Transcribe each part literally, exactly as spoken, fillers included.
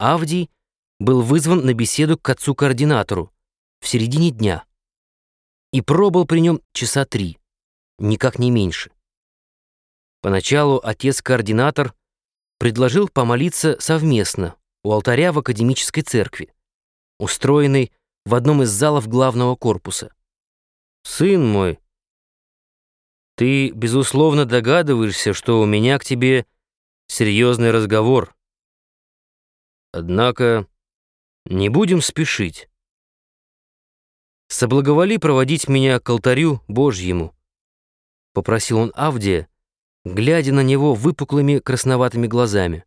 Авдий был вызван на беседу к отцу-координатору в середине дня и пробыл при нем часа три, никак не меньше. Поначалу отец-координатор предложил помолиться совместно у алтаря в академической церкви, устроенной в одном из залов главного корпуса. «Сын мой, ты, безусловно, догадываешься, что у меня к тебе серьезный разговор. Однако не будем спешить. Соблаговоли проводить меня к алтарю Божьему», — попросил он Авдия, глядя на него выпуклыми красноватыми глазами.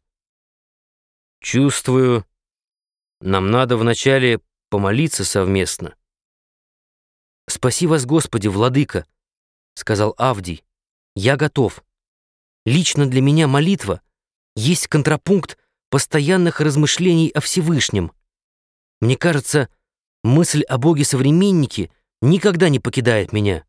«Чувствую, нам надо вначале помолиться совместно». «Спаси вас, Господи, владыка», — сказал Авдий. «Я готов. Лично для меня молитва есть контрапункт постоянных размышлений о Всевышнем. Мне кажется, мысль о Боге-современнике никогда не покидает меня».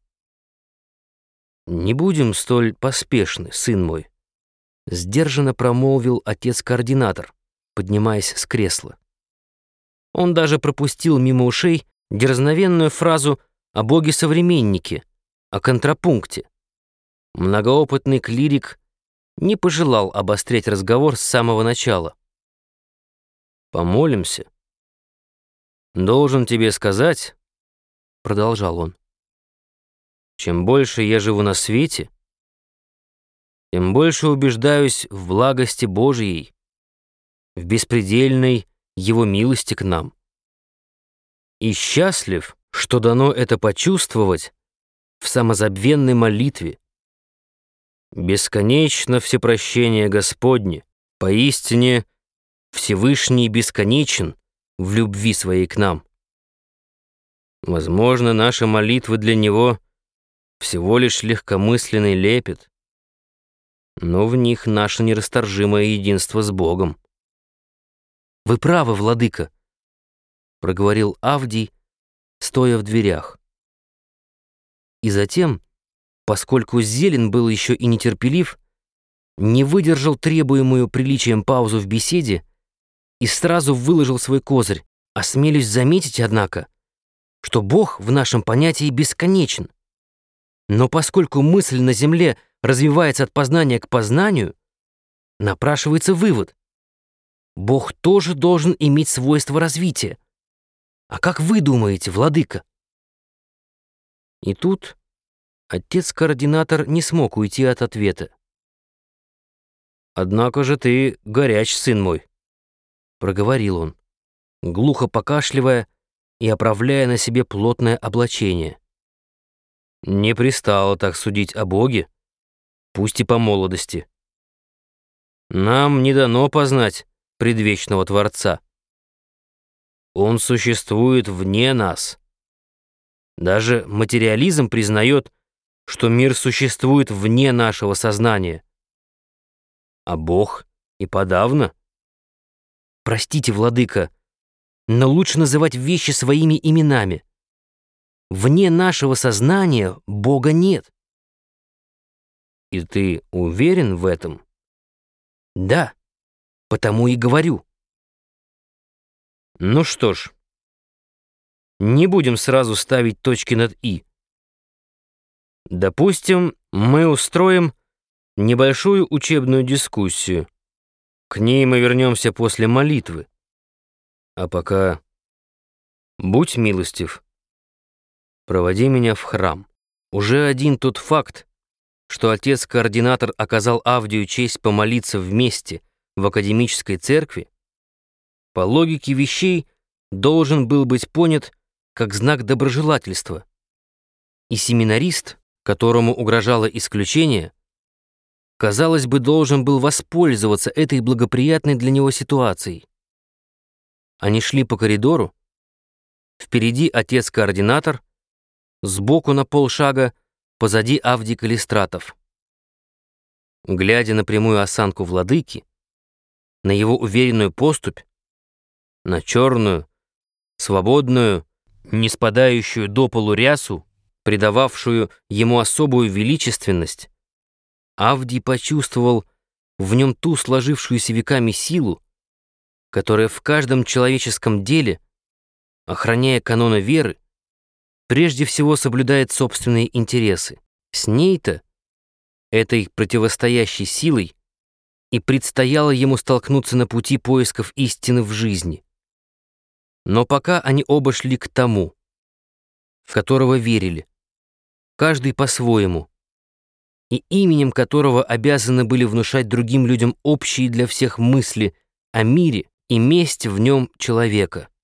«Не будем столь поспешны, сын мой», — сдержанно промолвил отец-координатор, поднимаясь с кресла. Он даже пропустил мимо ушей дерзновенную фразу о Боге-современнике, о контрапункте. Многоопытный клирик не пожелал обострять разговор с самого начала. «Помолимся. Должен тебе сказать, — продолжал он, — чем больше я живу на свете, тем больше убеждаюсь в благости Божьей, в беспредельной Его милости к нам. И счастлив, что дано это почувствовать в самозабвенной молитве. Бесконечно всепрощение Господне, поистине Всевышний бесконечен в любви своей к нам. Возможно, наши молитвы для Него всего лишь легкомысленный лепет, но в них наше нерасторжимое единство с Богом». «Вы правы, владыка», — проговорил Авдий, стоя в дверях. И затем, поскольку Зелен был еще и нетерпелив, не выдержал требуемую приличием паузу в беседе и сразу выложил свой козырь. «Осмелюсь заметить, однако, что Бог в нашем понятии бесконечен. Но поскольку мысль на земле развивается от познания к познанию, напрашивается вывод: Бог тоже должен иметь свойство развития. А как вы думаете, владыка?» И тут отец-координатор не смог уйти от ответа. «Однако же ты горяч, сын мой», — проговорил он, глухо покашливая и оправляя на себе плотное облачение. «Не пристало так судить о Боге, пусть и по молодости. Нам не дано познать предвечного Творца. Он существует вне нас. Даже материализм признает, что мир существует вне нашего сознания. А Бог и подавно. Простите, владыка, но лучше называть вещи своими именами. Вне нашего сознания Бога нет». «И ты уверен в этом?» «Да, потому и говорю». «Ну что ж, не будем сразу ставить точки над «и». Допустим, мы устроим небольшую учебную дискуссию. К ней мы вернемся после молитвы. А пока будь милостив, проводи меня в храм». Уже один тот факт, что отец-координатор оказал Авдию честь помолиться вместе в академической церкви, по логике вещей должен был быть понят как знак доброжелательства. И семинарист, которому угрожало исключение, казалось бы, должен был воспользоваться этой благоприятной для него ситуацией. Они шли по коридору. Впереди отец-координатор, сбоку на полшага, позади Авдий Калистратов. Глядя на прямую осанку владыки, на его уверенную поступь, на черную, свободную, не спадающую до полу рясу, придававшую ему особую величественность, Авдий почувствовал в нем ту сложившуюся веками силу, которая в каждом человеческом деле, охраняя каноны веры, прежде всего соблюдает собственные интересы. С ней-то, этой противостоящей силой, и предстояло ему столкнуться на пути поисков истины в жизни. Но пока они оба шли к тому, в которого верили, каждый по-своему, и именем которого обязаны были внушать другим людям общие для всех мысли о мире и месте в нем человека.